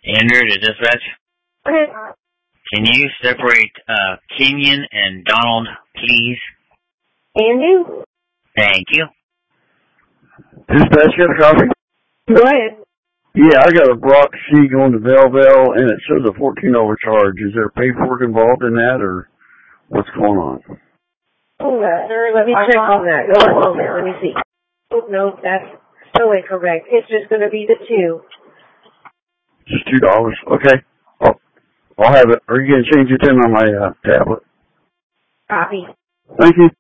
Andrew to dispatch. Okay. Can you separate Kenyon and Donald, please? Andrew? Thank you. Dispatch, got a copy? Go ahead. Yeah, I got a Brock C going to Belleville, and it shows a $14 charge. Is there paperwork involved in that, or what's going on? Oh, sir, let me check on that. Go one moment. Let me see. Oh, no, that's still incorrect. It's just going to be the 2. Just $2. Okay. I'll have it. Are you going to change it in on my tablet? Copy. Thank you.